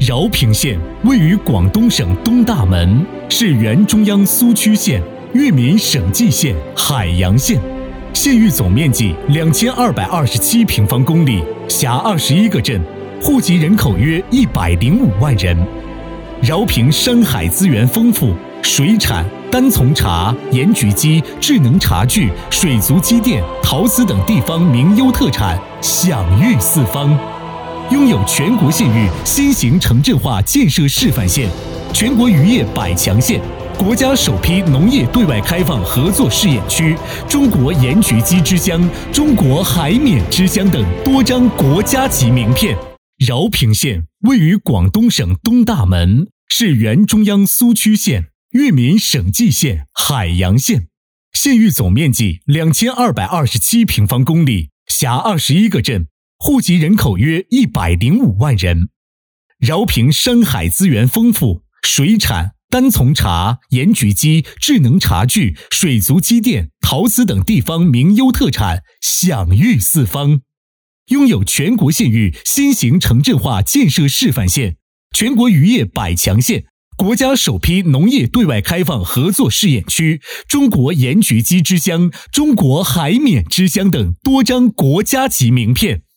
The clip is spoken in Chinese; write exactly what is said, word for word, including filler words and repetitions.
饶平县位于广东省东大门，是原中央苏区县、粤闽省际县、海洋县。县域总面积两千二百二十七平方公里，辖二十一个镇，户籍人口约一百零五万人。饶平山海资源丰富，水产、单丛茶、盐焗鸡、智能茶具、水族机电、陶瓷等地方名优特产享誉四方，拥有全国县域新型城镇化建设示范县、全国渔业百强县、国家首批农业对外开放合作试验区、中国盐焗鸡之乡、中国海缅之乡等多张国家级名片。饶平县位于广东省东大门，是原中央苏区县、粤闽省际县、海洋县。县域总面积两千二百二十七平方公里，辖二十一个镇，户籍人口约一百零五万人。饶平山海资源丰富，水产、单丛茶、盐焗鸡、智能茶具、水族机电、陶瓷等地方名优特产享誉四方，拥有全国县域新型城镇化建设示范县、全国渔业百强县、国家首批农业对外开放合作试验区、中国盐焗鸡之乡、中国海缅之乡等多张国家级名片。